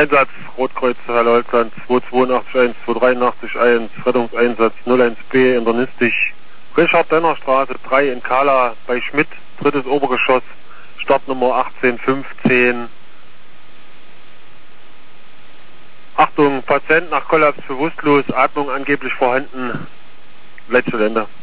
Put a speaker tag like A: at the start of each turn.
A: Einsatz, Rotkreuz, Herr Leutnant, 282 283 1, Rettungseinsatz 01B, internistisch, Richard-Denner-Straße 3 in Kala bei Schmidt, drittes Obergeschoss, Startnummer 1815. Achtung, Patient nach Kollaps bewusstlos, Atmung angeblich vorhanden, letzte Länder.